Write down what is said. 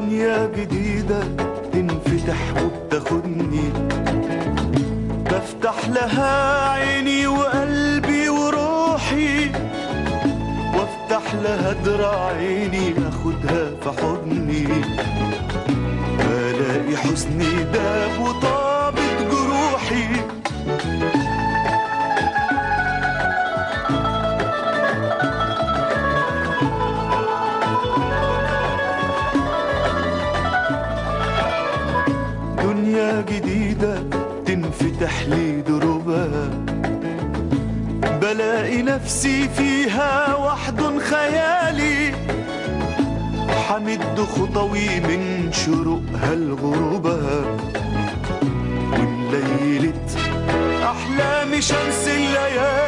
دنيا جديدة تنفتح وبتاخدني، بفتح لها عيني وقلبي وروحي، وافتح لها دراعيني اخدها في حضني، بلاقي حزني داب وطابت جروحي. دنيا جديدة تنفتح لي دروبها، بلاقي نفسي فيها وحد خيالي، حمد خطوي من شروقها لغروبها، وليلة أحلامي شمس الليالي.